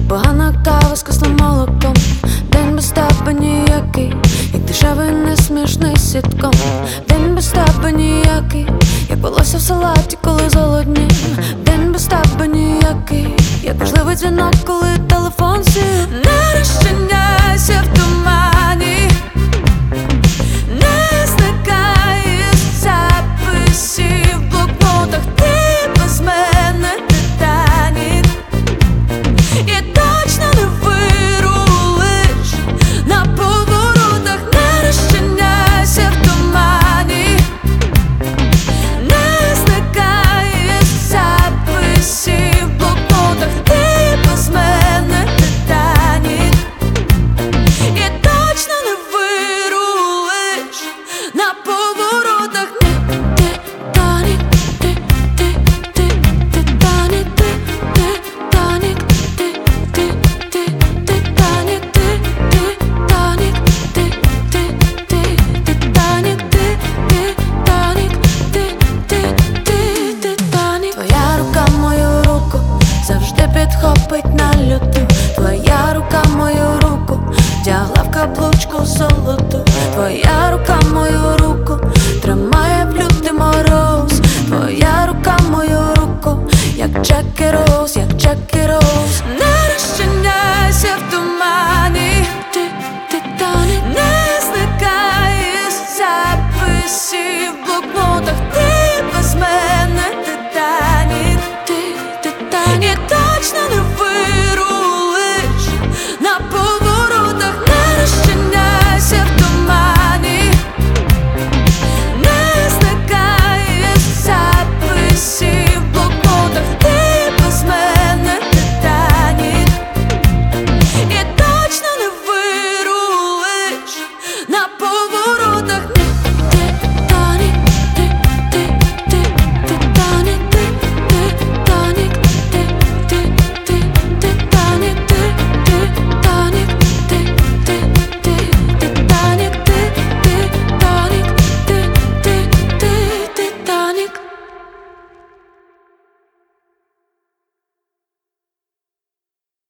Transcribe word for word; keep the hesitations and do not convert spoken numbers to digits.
як погана кава з кислим молоком. День без тебе ніякий, як дешевий несмішний сітком. День без тебе ніякий, як волосся в салаті, коли зголоднів. День без тебе ніякий, як важливий дзвінок, коли телефон сів. Нарешті